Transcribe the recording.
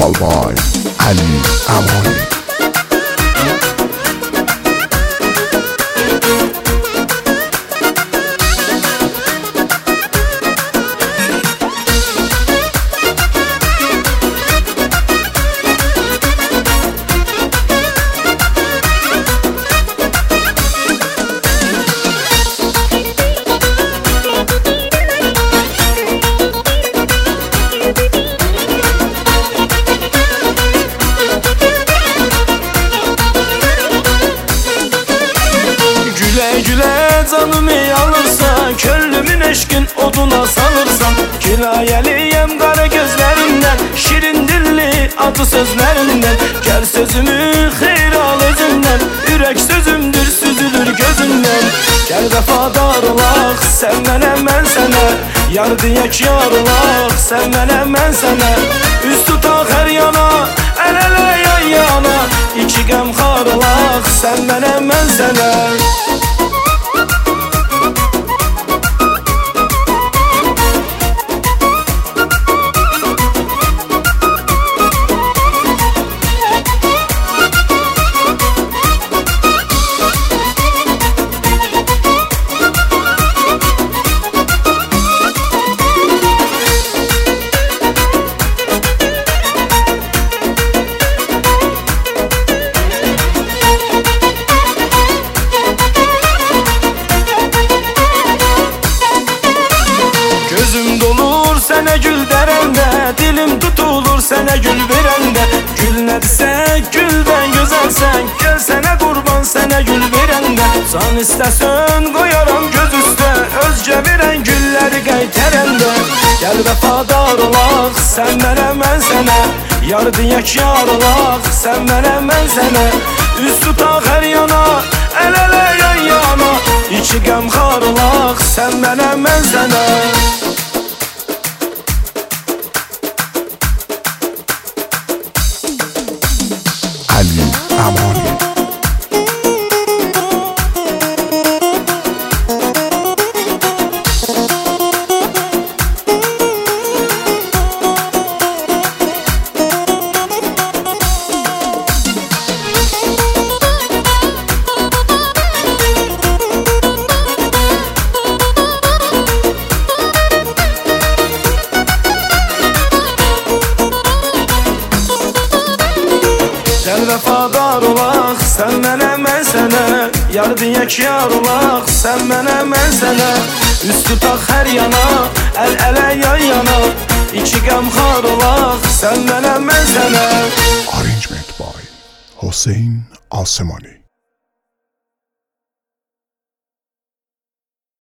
instrumental by Ali Amani. Güle canımı alırsan, köllümün eşkin oduna salırsan, kinayeliyem kara gözlerinden, şirin dilli adı sözlerinden, gel sözümü xeyr al özünden, ürək sözümdür süzülür gözünden. Gel vefadar olaq, sen mənəm mən sənə, yar diyək yar olaq, sen mənəm mən sənə, üst tutaq hər yana, əl ələ yan yana, iki qəmxar olaq, sen mənəm mən sənə. Gözüm dolur sənə gül dərəndə, dilim tutulur sənə gül verəndə, gül nədirsə güldən gözəlsən, göl sənə qurban sənə gül verəndə, can istəsən qoyaram göz üstə, özgə verən gülləri qaytarəndə. Gəl vəfadar olaq, sən mənəm mən sənə, yar diyək yar olaq, sən mənəm mən sənə, üst tutaq hər yana, əl ələ yan yana, iki qəmxar olaq, sən mənəm mən sənə. Ali Amani. Gəl vəfadar olaq, sən mənəm mən sənə, yar diyək yar olaq, sən mənəm mən sənə, üst tutaq hər yana, əl ələ yan yana, iki qəmxar olaq, sən mənəm mən sənə. Arrangement by Hossein Alsemani.